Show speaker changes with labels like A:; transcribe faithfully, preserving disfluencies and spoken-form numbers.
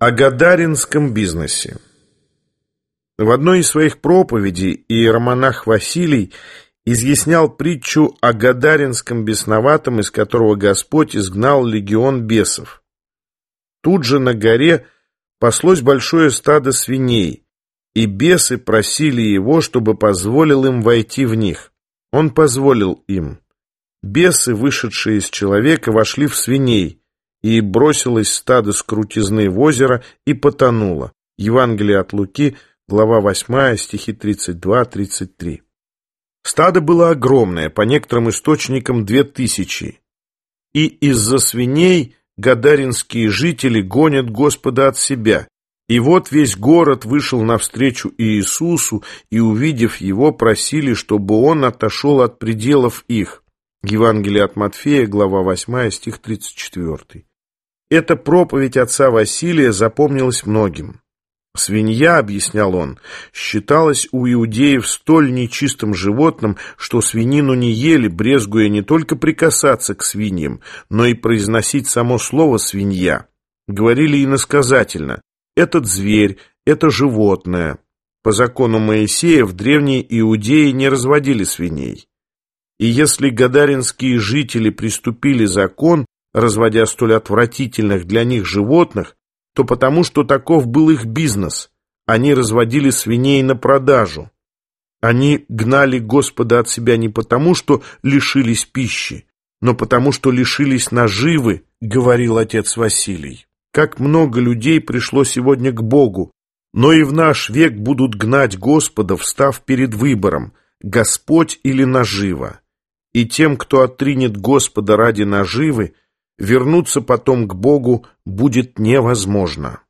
A: О гадаринском бизнесе. В одной из своих проповедей иеромонах Василий изъяснял притчу о гадаринском бесноватом, из которого Господь изгнал легион бесов. Тут же на горе паслось большое стадо свиней, и бесы просили его, чтобы позволил им войти в них. Он позволил им. Бесы, вышедшие из человека, вошли в свиней, и бросилось стадо с крутизны в озеро и потонуло. Евангелие от Луки, глава восьмая, стихи тридцать два тридцать три. Стадо было огромное, по некоторым источникам две тысячи. И из-за свиней гадаринские жители гонят Господа от себя. И вот весь город вышел навстречу Иисусу, и, увидев его, просили, чтобы он отошел от пределов их. Евангелие от Матфея, глава восьмая, стих тридцать четыре. Эта проповедь отца Василия запомнилась многим. Свинья, объяснял он, считалась у иудеев столь нечистым животным, что свинину не ели, брезгуя не только прикасаться к свиньям, но и произносить само слово «свинья». Говорили иносказательно: «этот зверь, это животное». По закону Моисея в древней Иудее не разводили свиней. И если гадаринские жители приступили закон, разводя столь отвратительных для них животных, то потому, что таков был их бизнес. Они разводили свиней на продажу. Они гнали Господа от себя не потому, что лишились пищи, но потому, что лишились наживы, говорил отец Василий. Как много людей пришло сегодня к Богу, но и в наш век будут гнать Господа, встав перед выбором: Господь или нажива. И тем, кто отринет Господа ради наживы, вернуться потом к Богу будет невозможно.